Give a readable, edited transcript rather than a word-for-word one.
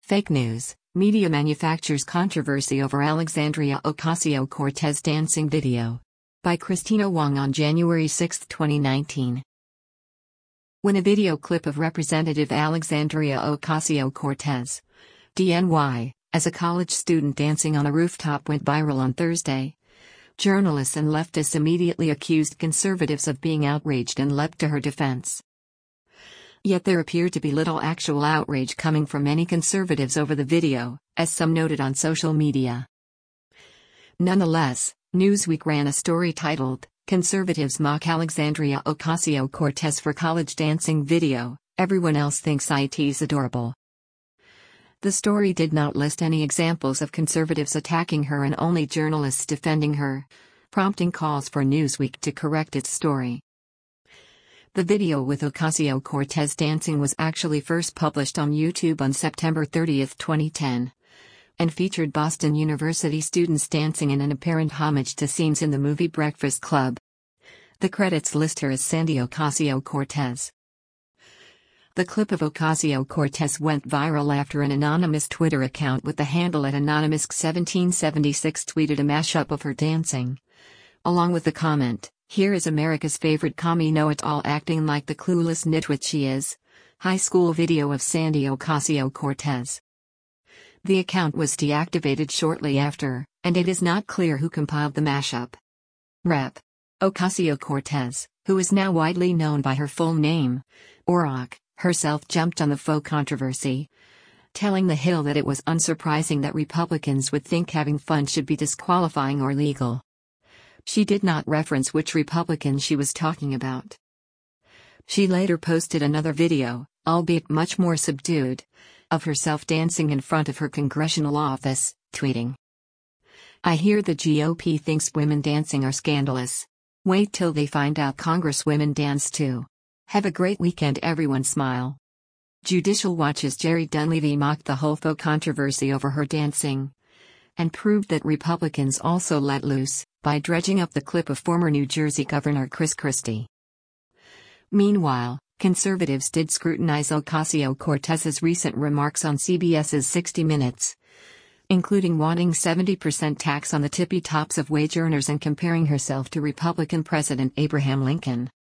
Fake news, media manufactures controversy over Alexandria Ocasio-Cortez dancing video. By Christina Wong on January 6, 2019. When a video clip of Representative Alexandria Ocasio-Cortez, DNY, as a college student dancing on a rooftop went viral on Thursday, journalists and leftists immediately accused conservatives of being outraged and leapt to her defense. Yet there appeared to be little actual outrage coming from many conservatives over the video, as some noted on social media. Nonetheless, Newsweek ran a story titled, "Conservatives Mock Alexandria Ocasio-Cortez for College Dancing Video, Everyone Else Thinks It's Adorable." The story did not list any examples of conservatives attacking her and only journalists defending her, prompting calls for Newsweek to correct its story. The video with Ocasio-Cortez dancing was actually first published on YouTube on September 30, 2010, and featured Boston University students dancing in an apparent homage to scenes in the movie Breakfast Club. The credits list her as Sandy Ocasio-Cortez. The clip of Ocasio-Cortez went viral after an anonymous Twitter account with the handle @anonymous1776 tweeted a mashup of her dancing, along with the comment, "Here is America's favorite commie know-it-all acting like the clueless nitwit she is." High school video of Sandy Ocasio-Cortez. The account was deactivated shortly after, and it is not clear who compiled the mashup. Rep. Ocasio-Cortez, who is now widely known by her full name, OROC, herself jumped on the faux controversy, telling The Hill that it was unsurprising that Republicans would think having fun should be disqualifying or legal. She did not reference which Republican she was talking about. She later posted another video, albeit much more subdued, of herself dancing in front of her congressional office, tweeting, "I hear the GOP thinks women dancing are scandalous. Wait till they find out Congresswomen dance too. Have a great weekend everyone, smile." Judicial Watch's Jerry Dunleavy mocked the whole faux controversy over her dancing, and proved that Republicans also let loose, by dredging up the clip of former New Jersey Governor Chris Christie. Meanwhile, conservatives did scrutinize Ocasio-Cortez's recent remarks on CBS's 60 Minutes, including wanting 70% tax on the tippy tops of wage earners and comparing herself to Republican President Abraham Lincoln.